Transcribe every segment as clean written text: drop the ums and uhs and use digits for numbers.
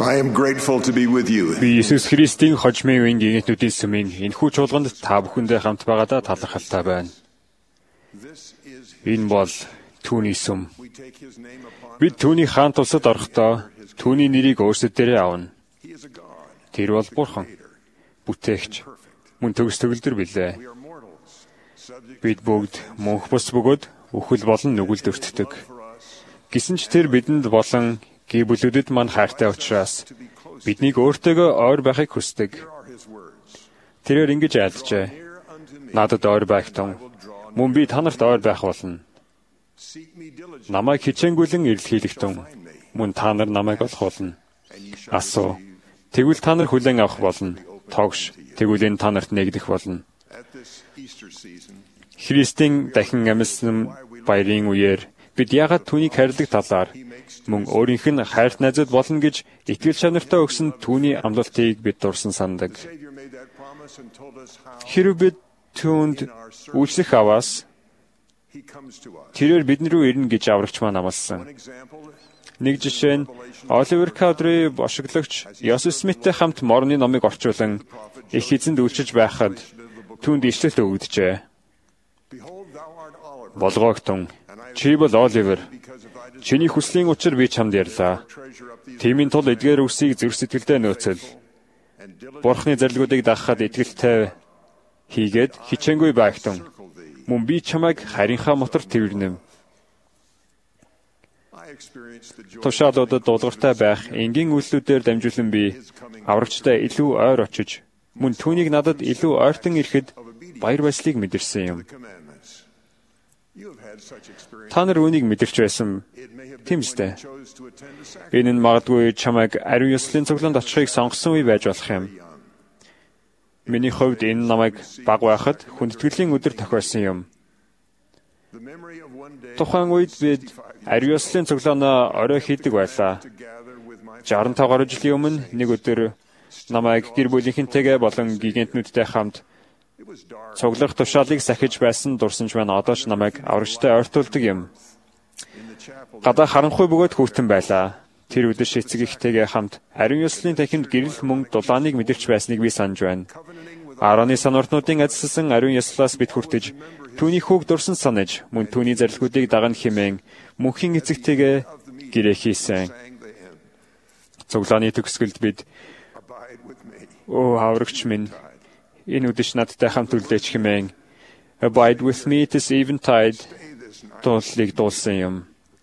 I am grateful to be with you. Би Иесус Христийн хожмын үеийн гинэтнүүдийн сүмийн энэхүү чуулганд та бүхэндээ хамт байгаадаа талархалтай байна. Энэ бол түүний сүм. Бид түүний хаан тусад орохдоо түүний нэрийг өөрсдөө авна. Тэр бол Бурхан, бүтээгч, мөн төгс төгөлдөр билээ. Бид бүгд мөнх бус бөгөөд үхэл болон нүгэлд өртдөг. Гэсэн ч тэр бидэнд болон гэр бүлүүдэд мань хайртай учраас биднийг өөртөөгөө ойр байхыг хүсдэг. Тэрээр ингэж айлджээ. Надад ойр байх тун мөн би та нарт ойр байх болно. Намайг хичээнгүйлэн эрэлхийлэх тун мөн та нар намайг олох болно. Асуу. Тэгвэл та нар хүлээн авах болно. Тогш. Тэгвэл энэ та нарт нэгдэх болно. Христийн дахин амьсан баярын үеэр бид яагаад түүнийг хайрладаг талаар мөн өөрийнх нь хайрт найзууд болно гэж итгэл чанартай өгсөн түүний амлалтыг бид дурсан сандаг. Хэрэв бид түүнд үйлчлэх аваас тэрээр бид рүү ирнэ гэж аврагч маань амласан. Нэг жишээ нь Оливер Кавдри бошиглогч Йосеф Смиттэй хамт Морны номыг орчуулан их эзэнд үйлчилж байхад түүнд ишлэл өгөгдөжээ. Болгоогтун, чи бол Оливер. Чиний хүслийн учир би чамд ярьлаа. Тиймийн тул эдгээр үсийг зүрх сэтгэлдээ нөөцөл. Бурхны зарилгуудыг дагахад итгэлтэй хийгээд хичээнгүй байгтун. Мөн би чамайг харийнхаа моторт тэрвэрнэм. Тушаалуудад дуулууртай байх энгийн үйлслүүдээр дамжуулан би аврагчтай илүү ойр очиж, мөн түүнийг надад илүү ойртон ирэхэд баяр баясгалыг мэдэрсэн юм. Та нар үүнийг мэдэрч байсан тийм үстэй. Энэ нь магадгүй чамайг ариун ёслолын цуглаанд очихыг сонгосон үе байж болох юм. Миний хувьд энэ намайг баг байхад хүндэтгэлийн өдөр тохиолсон юм. Тухайн үед бид ариун ёслолын цуглаанаа орой хийдэг байлаа. 65 гаруй жилийн өмнө нэг өдөр намайг гэр бүлийнхэнтэйгээ болон гигантнүүдтэй хамт цуглах тушаалыг сахиж байсан дурсамж маань одоо ч намайг аврагчтай ойртуулдаг юм. Гадаа харанхуй бөгөөд хүүтэн байлаа. Тэр өдөр эцэг ихтэйгээ хамт ариун ёслолын танхимд гэрэл мөн дулааныг мэдэрч байсныг би санаж байна. Араны санвартнуудын ажилласан ариун ёслолоос бид хүртэж түүний хүүг дурсан санаж мөн түүний зарилгуудыг дагана хэмээн мөнхийн эцэгтэйгээ гэрээ хийсэн. Цуглааны төгсгөлд бид аврагч минь энэ үдэш надтай хамт үлдээч хэмээн Abide with me this eventide тууллыг дуулсан юм.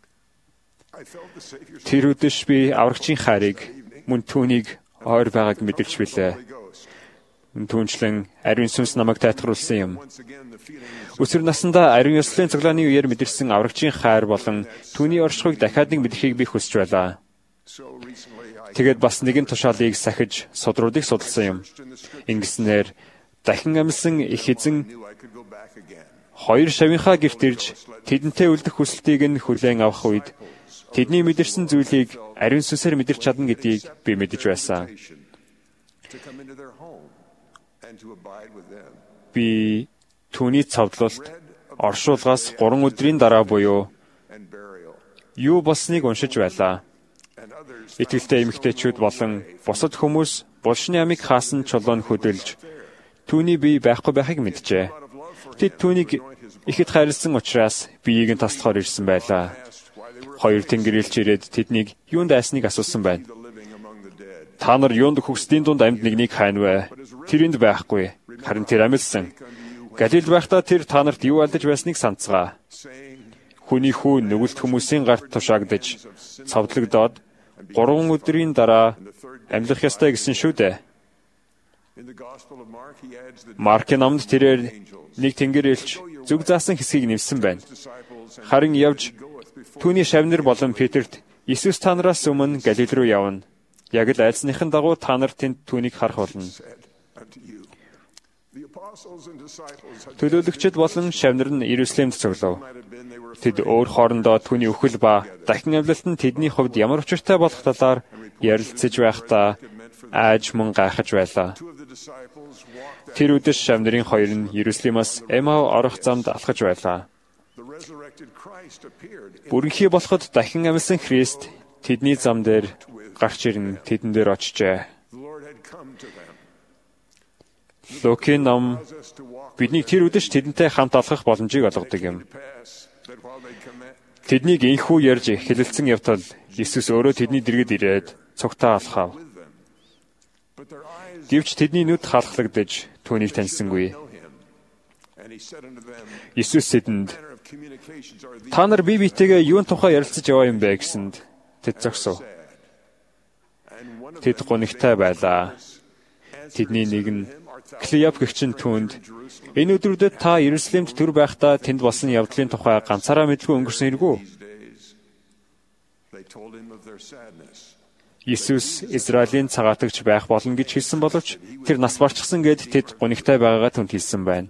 Тэр үдэш би аврагчийн хайрыг мөн түүнийг ойр байгааг мэдэрч билээ. Түүнчлэн ариун сүнс намайг тайтгаруулсан юм. Өсвөр насндаа ариун ёслолын цуглааны үеэр мэдэрсэн аврагчийн хайр болон түүний оршихуйг дахиад нэг мэдэхийг би хүсэж байлаа. Тэгээд бас нэгэн тушаалыг сахиж судруудыг судалсан юм. Ингэснээр дахин амьсан их эзэн хоёр шавийнхаа гэрт ирж тэдэнтэй үлдэх хүсэлтийг нь хүлээн авах үед тэдний мэдэрсэн зүйлийг ариун сүнсээр мэдэрч чадна гэдгийг би мэдэж байсан. Би түүний цовдлолт оршуулгаас 3 өдрийн дараа буюу юу болсныг уншиж байлаа. Итгэлтэй эмэгтэйчүүд болон бусад хүмүүс булшны амийг хаасан чулуун хөдөлж түүний бие байхгүй байхыг мэджээ. Тэд түүнийг ихэд хайрлсан учраас биеийг нь таслахаар ирсэн байлаа. Хоёр тэнгэр элч ирээд тэднийг юунд айсныг асуусан байна. Та нар юунд хөхсдийн дунд амьд нэгнийг хайна вэ? Тэр энд байхгүй. Харин тэр амьдсан. Галилд байхдаа тэр та нарт юу алдаж байсныг санацгаа. Хүний хүү нүгэлт хүмүүсийн гарт тушаагдаж, цовдлогдоод 3 өдрийн дараа амьлах ёстой гэсэн шүү дээ. Маркийн номд тэрээр нэг тэнгэр элч зүг заасан хэсгийг нэвсэн байна. Харин явж түүний шавнар болон Петерт Иесус та нараас өмнө Галил руу явна. Яг л айлсныхын дагуу та нар тэнд түүнийг харах болно. Төлөөлөгчд болон шавнар нь Иерусалимд цуглав. Тэд өөр хоорондоо түүний үхэл ба дахин амьлалт нь тэдний хувьд ямар учиртай болох талаар ярилцаж байхдаа айж мөн гайхаж байлаа. Тэр үдэш шавнарын хоёр нь Иерусалимаас Эмау орох замд алхаж байлаа. Бүрэнхий болоход дахин амьсан Христ тэдний зам дээр гарч ирэн тэдэн дээр очжээ. Лукийн ном биднийг тэр үдэш тэдэнтэй хамт алхах боломжийг олгодог юм. Тэднийг инхүү ярьж хэлэлцэн явтал Иесус өөрөө тэдний дэргэд ирээд цогтоо алхав. Гэвч тэдний нүд халахлагдаж түүнийг таньсангүй. Иесус тэдэнд "Та нар бие биетэйгээ юун тухай ярилцаж яваа юм бэ?" гэсэнд тэд зогсов. Тэд гонигтай байлаа. Тэдний нэг нь Клеоп гэгчин түүнд "Энэ өдрүүдэд та Иерусалимд төр байхдаа тэнд болсон явдлын тухай ганцаараа мэдгүй өнгөрсөн хэрэг үү?" Иесус Израилийн цагаатагч байх болно гэж хэлсэн боловч тэр нас барчихсан гэд тэд гонигтай байгаагаа түнд хэлсэн байна.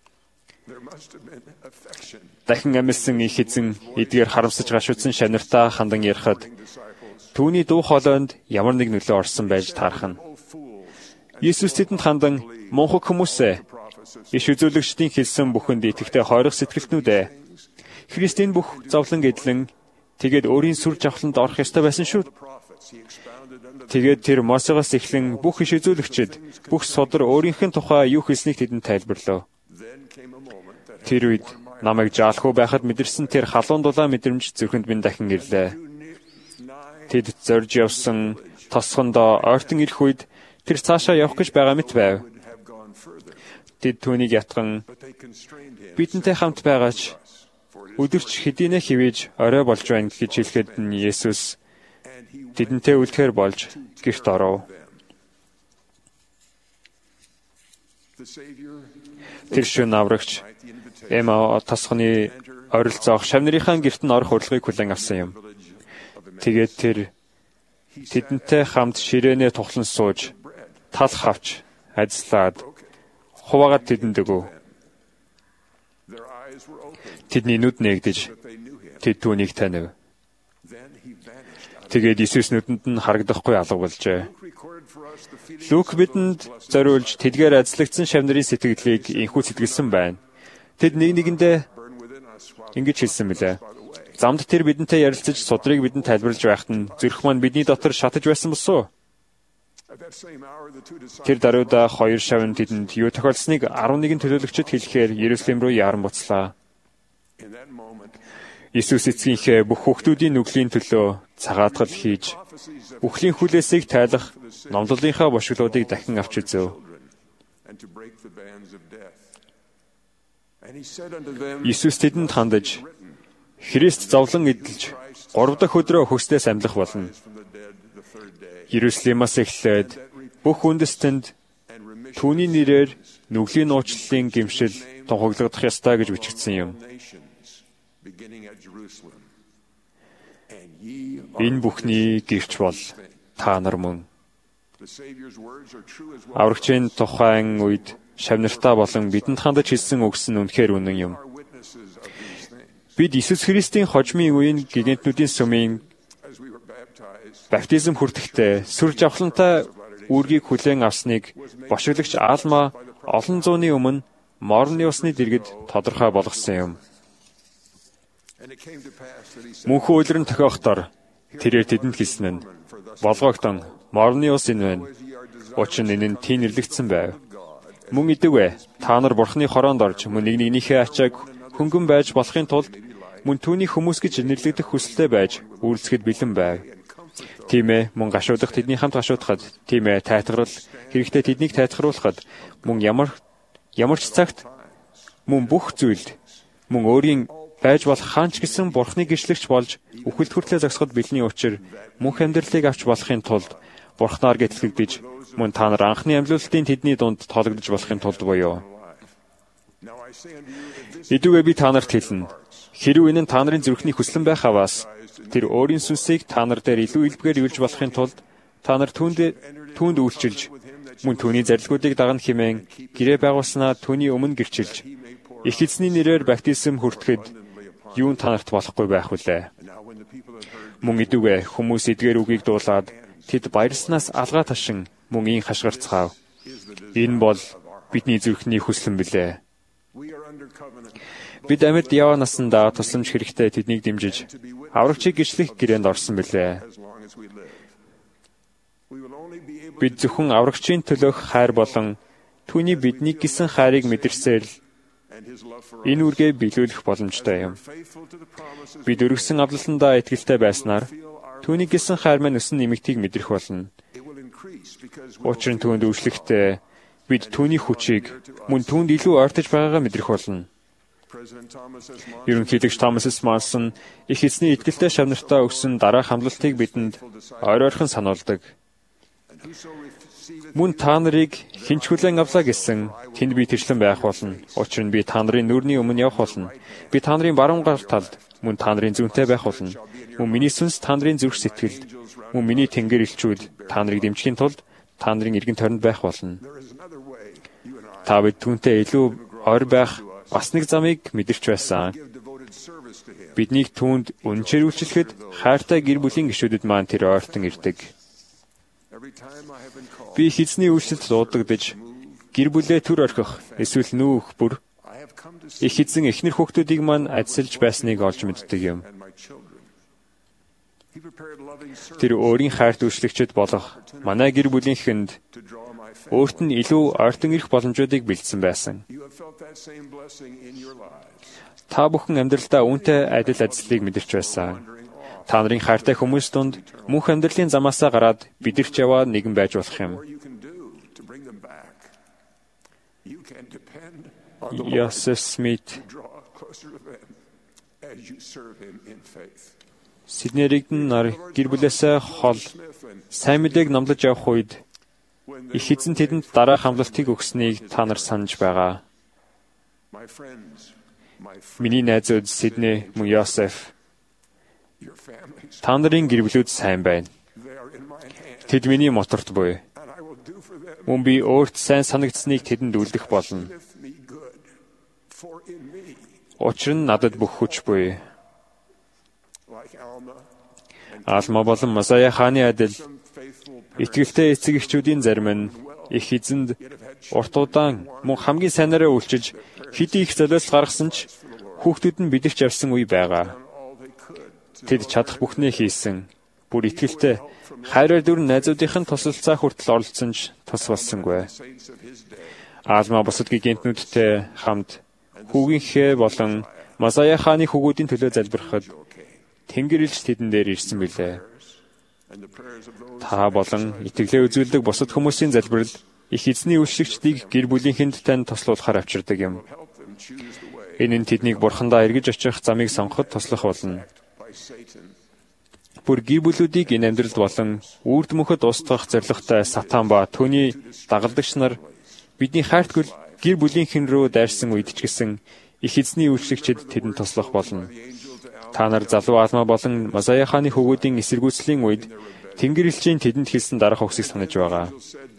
Дахин амьсан их эзэн эдгээр харамсаж гашуудсан шанартаа хандан ярихад түүний дуу хоолойнд ямар нэг нөлөө орсон байж таарах нь. Иесус тэдэнд хандан "Мунхаг хүмүүсээ, иш үзүүлэгчдийн хэлсэн бүхэнд итгэхдээ хойрох сэтгэлтнүүдээ. Христийн бүх зовлон эдлэн тэгээд өөрийн сүр жавхланд орох ёстой байсан шүү. Тэгээд тэр Мосегоос эхлэн бүх иш үзүүлэгчид бүх судар өөрийнх нь тухай юу хэлснийг тэдэнд тайлбарлав. Тэр үед намайг жаалхуу байхад мэдэрсэн тэр халуун дулаан мэдрэмж зүрхэнд минь дахин ирлээ. Тэд зорж явсан тосгондоо ойртон ирэх үед тэр цаашаа явах гэж байгаа мэт байв. Тэд түүнийг ятган "Бидэнтэй хамт байгаач. Өдөрч хэдийнэ хивээж орой болж байна" гэж хэлэхэд нь Есүс тэдэнтэй үлдэхээр болж гэрт оров. Тэр шөнө аврагч Эма тосгоны ойролцоох шавнырийнхаа гэрт нь орох урилгыг хүлээн авсан юм. Тэгээд тэр тэдэнтэй хамт ширээнээ тухлан сууж, тал хавч, ажиллаад, хуваагаад тэдэнд өгөв. Тэдний нүд нээгдэж, тэд түүнийг танив. Тэгээд Иесус нүдэнд нь харагдахгүй алга болжээ. Лук бидэнд зориулж тэдгээр ажиллагдсан шавнырын сэтгэлийг инхүү сэтгэлсэн байна. Тэд нэг нэгэндээ ингэж хэлсэн мэлээ. Замд тэр бидэнтэй ярилцаж судрыг бидэнд тайлбарлаж байхад нь зүрх маань бидний дотор шатаж байсан босоо. Тэр даруйда хоёр шавн тэдэнд юу тохиолдсныг 11 төлөөлөгчд хэлэхээр Иерусалим руу яаран буцлаа. Иесус эцгийнхээ бүх хүүхдүүдийн нүглийн төлөө цагаатгал хийж, үхлийн хүлээсийг тайлах номлолынхаа бошиглуудыг дахин авч үзв. Иесус тэдэнд хандаж, "Христ зовлон эдэлж 3 дахь өдрөө хөстөөс амьлах болно. Иерусалимаас эхлээд бүх үндэстэнд түүний нэрээр нүглийн уучлалын гэмшил тунхаглагдах ёстой" гэж бичигдсэн юм. Энэ бүхний гэрч бол та нар мөн. Аврагчийн тухайн үед шавнартаа болон бидэнд хандаж хэлсэн үгс нь үнэхээр үнэн юм. Бид Иесус Христийн хожмын үеийн гигантнүүдийн сүмийн баптизм хүртэхдээ сүр жавхлантай үүргийг хүлээн авсныг бошиглагч Алма олон зууны өмнө Морны усны дэргэд тодорхой болгосон юм. Мөнхөө үйлрэн тохиохдоор тэрээр тэдэнд хэлсэн нь "Болгоогтон Морны ус энэ байна. Учир нь энэ нь тийм нэрлэгдсэн байв. Мөн идэвэ, та нар Бурхны хороонд орж мөн нэг нэгнийхээ ачааг хөнгөн байж болохын тулд мөн түүний хүмүүс гэж нэрлэгдэх хүсэлтэй байж үйлцэхэд бэлэн байв. Тийм ээ, мөн гашуудах тэдний хамт гашуудахад, тийм ээ, тайтгарал хэрэгтэй тэднийг тайтгаруулахад, мөн ямар ч цагт мөн бүх зүйлд мөн өөрийн байж болох хаанч гэсэн Бурхны гэрчлэгч болж үхэлд хүртлээр зогсоход бэлний учир мөнх амьдралыг авч болохын тулд Бурхнаар гэтлэгдэж мөн та нар анхны амьлуулалтын тэдний дунд тоологдож болохын тулд буюу. Идүүгээ би та нарт хэлнэ. Хэрв энэ нь та нарын зүрхний хүслэн байх аваас тэр өөрийн сүнсийг та нар дээр илүү илбгээр ивэлж болохын тулд та нар түүнд үйлчилж мөн түүний зарилгуудыг дагна хэмээн гэрээ байгуулснаа түүний өмнө гэрчилж их эзний нэрээр баптизм хүртэхэд юун та нарт болохгүй байх вүлээ. Мөн идүүгээ хүмүүс эдгээр үгийг дуулаад тэд баярснаас алгаа ташин мөн ийн хашгирцгаав. Энэ бол бидний зүрхний хүслэн билээ. Бид амьд яваа насандаа тусламж хэрэгтэй тэднийг дэмжиж аврагчийг гэрчлэх гэрээнд орсон билээ. Бид зөвхөн аврагчийн төлөөх хайр болон түүний биднийг гэсэн хайрыг мэдэрсээр л энэ үргээ биелүүлэх боломжтой юм. Бид өргөсөн авлалтандаа итгэлтэй байснаар түүний гэсэн хайр маань өсөн нэмэгдгийг мэдрэх болно. Учир нь түүнд үйлчлэхдээ бид түүний хүчийг мөн түүнд илүү ойртож байгаагаа мэдрэх болно. Ерөнхийлөгч Томас С. Монсон их эзний итгэлтэй шавнартаа өгсөн дараах хамлалтыг бидэнд ойрхон сануулдаг. Мөн та нарыг хинч хүлээн авлаа гэсэн тэнд би тэрчлэн байх болно. Учир нь би та нарын нүрний өмнө явах болно. Би та нарын баруун гар талд мөн та нарын зүүнтэй байх болно. Мөн миний сүнс та нарын зүрх сэтгэлд, мөн миний тэнгэр элчүүд та нарыг дэмжихийн тулд та нарын эргэн тойронд байх болно. Та бид түүнтэй илүү ойр байх бас нэг замыг мэдэрч байсан. Биднийг түүнд үнэхээр үйлчлэхэд хайртай гэр бүлийн гишүүдэд маань тэр ойртон ирдэг. Би их эзний үйлчлэлд дуудагдж, гэр бүлээ төр орхих, эсвэл нүүх бүр их эзэн эхнэр хүүхдүүдийг маань адсилж байсныг олж мэддэг юм. Тэр өөрийн хайрт үйлчлэгчд болох манай гэр бүлийнхэнд өөрт нь илүү ойртон ирэх боломжуудыг бэлдсэн байсан. Та бүхэн амьдралдаа үүнтэй адил ажлыг мэдэрч байсан. Та нарын хайртай хүмүүс донд мөнх амьдралын замаасаа гараад бидэрч яваа нэгэн байж болох юм. Йосеф Смит Сидней Ригден нар гэр бүлээсээ хол сайн мэдээг номлож явах үед их эзэн тэдэнд дараах хамлалтыг өгснийг та нар санаж байгаа. Миний найзууд Сидней мөн Йосеф, та нарын гэр бүлүүд сайн байна. Тэд миний моторт буй. Мөн би өөрт сайн санагдсныг тэдэнд үлдэх болно. Учир нь надад бүх хүч буй. Алма болон Масая хааны адил итгэлтэй эцэг эхчүүдийн зарим нь их эзэнд урт удаан мөн хамгийн сайнараа үйлчиж хэдий их золиос гаргасан ч хүүхдүүд нь бидэрч явсан үе байгаа. Тэд чадах бүхнээ хийсэн. Бүр итгэлтэй хайраар дүр найзуудынхын тусалцаа хүртэл оролцсон ч тус болсонгүй. Алма бусад гигантнүүдтэй хамт хүүгийнхээ болон Масая хааны хүүгүүдийн төлөө залбирахад Тэнгэр элч тэдэн дээр ирсэн билээ. Та болон итгэлээ үзүүлдэг бусад хүмүүсийн залбирал их эзний үйлчлэгчдийг гэр бүлийнхэнд тань туслуулахаар авчирдаг юм. Энэ нь тэднийг бурхандаа эргэж очих замыг сонгоход туслах болно. Бүр гэр бүлүүдийг энэ амьдралд болон үрд мөнхөд устгах зорилготой Сатан ба түүний дагалдагч нар бидний хайрт гэр бүлийнхэн рүү дайрсан үед ч гэсэн их эзний үйлчлэгчид тэдэнд туслах болно. Та нар залуу Алма болон Масая хааны хүүгүүдийн эсэргүүцлийн үед Тэнгэр элчийн тэдэнд хэлсэн дараах үгсийг санаж байгаа.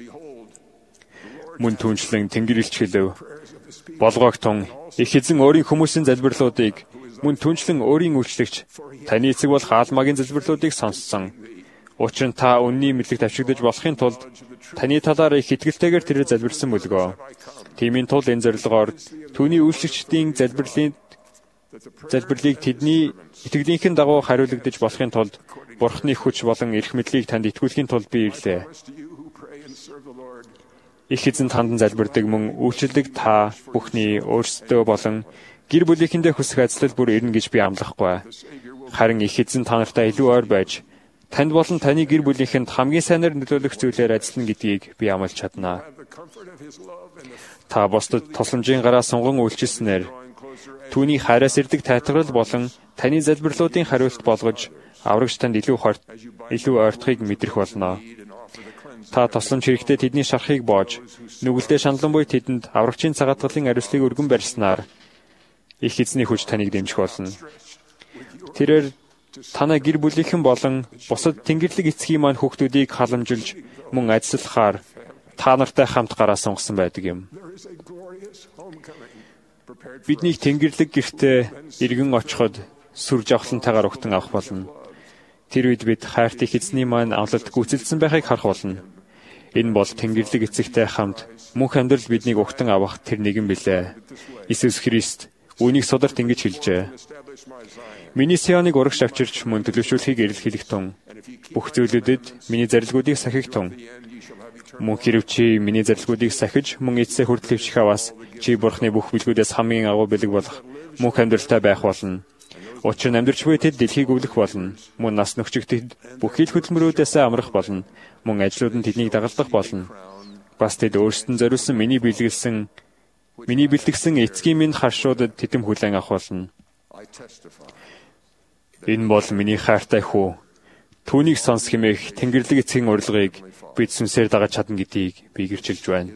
Мөн түншлэн Тэнгэр элч хэлв. Болгоогтун их эзэн өөрийн хүмүүсийн залбирлуудыг мөн түншлэн өөрийн үйлчлэгч таны эцэг болох Алмагийн залбирлуудыг сонссон. Учир нь та үнний мэдлэг тавьшигдаж болохын тулд таны талаар их итгэлтэйгээр тэрээр залбирсан мөлгөө. Тиймийн тул энэ зорилгоор түүний үйлчлэгчдийн залбирлыг тэдний итгэлийнхэн дагуу хариулагдаж болохын тулд Бурхны хүч болон эрх мэдлийг танд итгүүлэхийн тулд би ирлээ. Их эзэн танд залбирдаг мөн үйлчлдэг та бүхний өөрсдөө болон гэр бүлийнхэндээ хүсэх ажлал бүр ирнэ гэж би амлахгүй. Харин их эзэн та нартай илүү ойр байж танд болон таны гэр бүлийнхэнд хамгийн сайнаар нөлөөлөх зүйлээр ажиллана гэдгийг би амлаж чаднаа. Та бусдад тусламжийн гараа сунган үйлчилснээр түүний хайраас ирдэг тайтгарал болон таны залбирлуудын хариулт болгож аврагч танд илүү ойртохыг мэдрэх болно. Та тусламж хэрэгтэй тэдний шарахыг боож, нүгэлтэд шаналн буй тэдэнд аврагчийн цагаатгалын ариуслыг өргөн барьснаар их эзний хүч таныг дэмжих болно. Тэрээр танай гэр бүлийнхэн болон бусад тэнгэрлэг эцгийн маань хүүхдүүдийг халамжилж мөн ажиллахаар та нартай хамт гараа сунгасан байдаг юм. Биднийг тэнгэрлэг гэртээ иргэн очиход сүр жавхлантайгаар угтан авах болно. Тэр үед бид хайрт их эзний маань авлалт гүйцэлдсэн байхыг харах болно. Энэ бол тэнгэрлэг эцэгтэй хамт мөнх амьдрал биднийг угтан авах тэр нэгэн билээ. Иесус Христ үүнийг сударт ингэж хэлжээ. Миний Сионыг урагш авчирч мөн төлөвшүүлэхийг эрэлхийлэх тун. Бүх зүйлүүдэд миний зарилгуудыг сахих тун. Мөн хэрв чи миний зарилгуудыг сахиж мөн эцсээ хүртэл хөвчих аваас чи Бурхны бүх билгүүдээс хамгийн агуу бэлэг болох мөнх амьдралтай байх болно. Учир нь амьдарч буй тэд дэлхийг өвлөх болно. Мөн нас нөхчигтэд бүх хил хөдөлмөрүүдээс амрах болно. Мөн ажлууд нь тэднийг дагалдах болно. Бас тэд өөрсдөн зориулсан миний бэлтгэсэн эцгийн минь харшуудад тэдэм хүлээн авах болно. Энэ бол миний хайртай хүү. Түүнийг сонс хэмээх Тэнгэрлэг эцгийн урилгыг бид сүнсээр дагаж чадна гэдгийг би гэрчилж байна.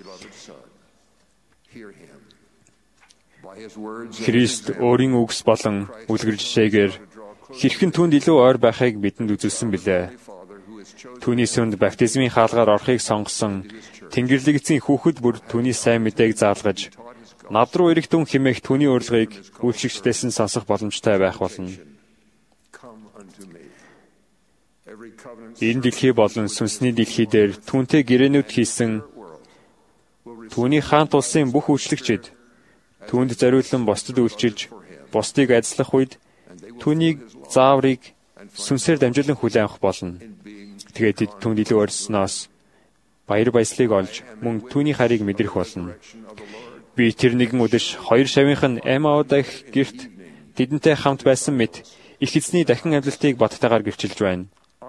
Христ өөрийн үгс болон үлгэр жишээгээр хэрхэн түүнд илүү ойр байхыг бидэнд үзүүлсэн билээ. Түүний сүнд баптизмын хаалгаар орохыг сонгосон Тэнгэрлэг эцгийн хүүхэд бүр түүний сайн мэдээг заалгаж над руу ирэх түн хэмээх түүний урилгыг үйлчлэгчдээс нь сонсох боломжтой байх болно. Энэ дэлхий болон сүнсний дэлхий дээр түүнтэй гэрээнүүд хийсэн түүний хаант улсын бүх үйлчлэгчид түүнд зориулсан бусдад үйлчилж, бусдыг ажиллах үед түүнийг зааврыг сүнсээр дамжуулан хүлээн авах болно. Тэгээд тэд түүнд илүү орсноос баяр баясгалыг олж, мөн түүний харийг мэдрэх болно. Би тэр нэгэн үдэш хоёр шавийнх нь Эмауда их гэрт тэдэнтэй хамт байсан мэт их эзний дахин амьдлалтыг баттайгаар гэрчилж байна.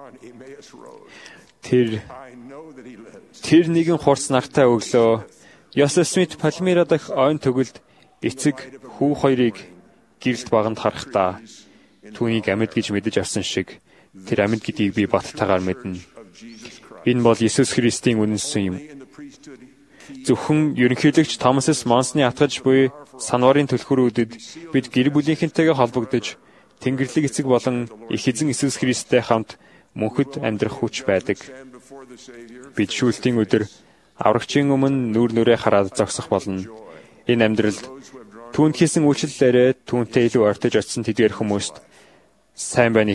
Тэр нэгэн хурц нартай өглөө Йосеф Смит Палмира дахь ойн төгөлд эцэг хүү хоёрыг гэрэлт баганд харахдаа түүнийг амьд гэж мэдэж авсан шиг тэр амьд гэдгийг би баттайгаар мэднэ. Энэ бол Иесус Христийн үнэнсэн юм. Зөвхөн ерөнхийлөгч Томас Монсны атгаж буй санварын түлхүүрүүдэд бид гэр бүлийнхэнтэйгээ холбогдож Тэнгэрлэг эцэг болон их эзэн Иесус Христтэй хамт мөнхөд амьдрах хүч байдаг. Бид шүүлтийн өдөр аврагчийн өмнө нүр нүрээ хараад зогсох болно. Энэ амьдралд түүнд хийсэн үйлчлэлээрээ түүнтэй илүү ойртож очисон тэдгээр хүмүүст сайн байна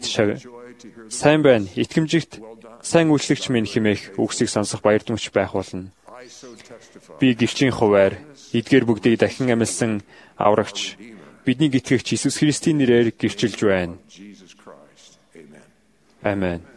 итгэмжигт сайн үйлчлэгч минь хэмээх үгсийг сонсох баярдамж байх болно. Би гэрчийн хуваар эдгээр бүгдийг дахин амьлсан аврагч бидний итгэгч Иесус Христийн нэрээр гэрчилж байна. Амен.